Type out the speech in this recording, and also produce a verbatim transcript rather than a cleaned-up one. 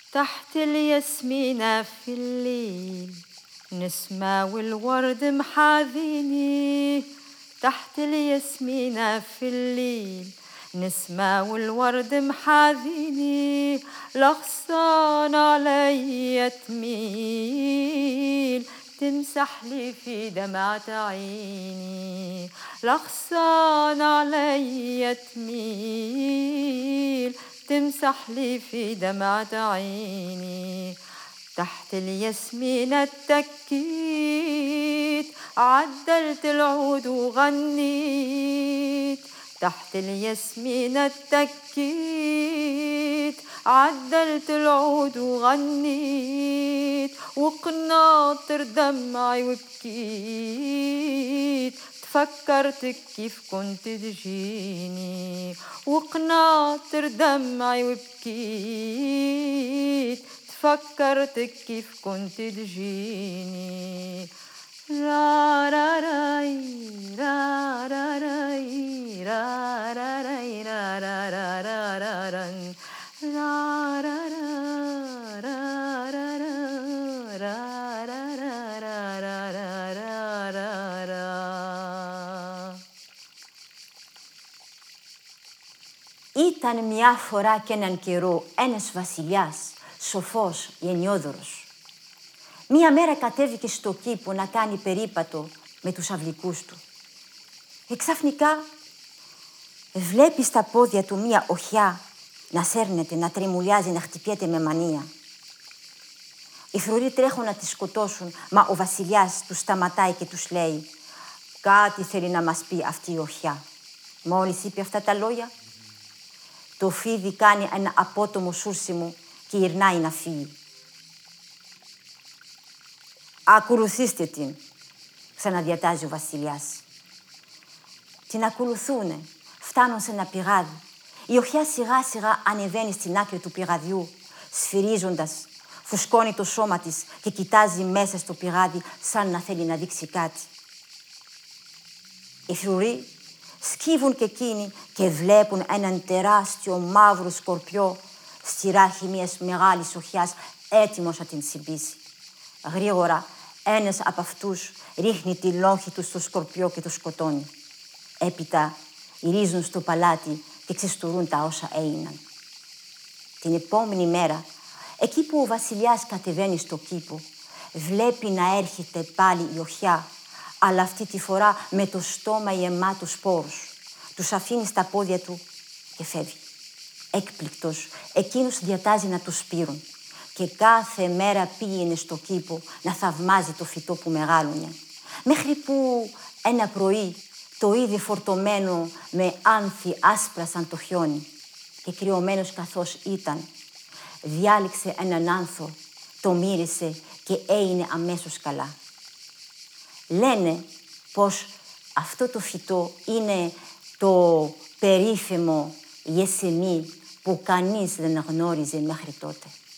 تحت الياسمينة في الليل نسمة والورد محاذيني. تحت الياسمينة في الليل نسمة والورد محاذيني. الأغصان عليا تميل تمسح لي في دمعة عيني. الأغصان عليا تميل تمسح لي في دمعة عيني. تحت الياسمينة اتكيت عدلت العود وغنيت. تحت الياسمينة اتكيت عدلت العود وغنيت. وقناطر دمعي وبكيت تفكرتك كيف كنت تجيني. وقناطر دمعي وبكيت تفكرتك كيف كنت تجيني. را را راي را را راي را را راي را را را را را را را را را Ήταν μια φορά και έναν καιρό ένας βασιλιάς, σοφός, γενναιόδωρος. Μία μέρα κατέβηκε στο κήπο να κάνει περίπατο με τους αυλικούς του. Και ξαφνικά βλέπει στα πόδια του μία οχιά να σέρνεται, να τρεμουλιάζει, να χτυπιέται με μανία. Οι φρουροί τρέχουν να τη σκοτώσουν, μα ο βασιλιάς τους σταματάει και τους λέει «Κάτι θέλει να μας πει αυτή η οχιά». Μόλις είπε αυτά τα λόγια, το φίδι κάνει ένα απότομο σούρσιμο και γυρνάει να φύγει. «Ακολουθήστε την», ξαναδιατάζει ο βασιλιάς. Την ακολουθούνε, φτάνουν σε ένα πηγάδι. Η οχιά σιγά σιγά ανεβαίνει στην άκρη του πηγαδιού, σφυρίζοντας, φουσκώνει το σώμα της και κοιτάζει μέσα στο πηγάδι σαν να θέλει να δείξει κάτι. Οι φρουροί σκύβουν και εκείνοι και βλέπουν έναν τεράστιο μαύρο σκορπιό στη ράχη μιας μεγάλης οχιάς έτοιμος να την συμπήσει. Γρήγορα ένας από αυτούς ρίχνει τη λόγχη του στο σκορπιό και το σκοτώνει. Έπειτα γυρίζουν στο παλάτι και ξεστορούν τα όσα έγιναν. Την επόμενη μέρα, εκεί που ο βασιλιάς κατεβαίνει στο κήπο, βλέπει να έρχεται πάλι η οχιά, αλλά αυτή τη φορά με το στόμα γεμάτο σπόρους. Τους αφήνει στα πόδια του και φεύγει. Έκπληκτος, εκείνος διατάζει να τους σπείρουν και κάθε μέρα πήγαινε στο κήπο να θαυμάζει το φυτό που μεγάλωνε. Μέχρι που ένα πρωί το είδε φορτωμένο με άνθη άσπρα σαν το χιόνι και κρυωμένος καθώς ήταν, διάλεξε έναν άνθο, το μύρισε και έγινε αμέσως καλά. Λένε πως αυτό το φυτό είναι το περίφημο γεσεμί που κανείς δεν γνώριζε μέχρι τότε.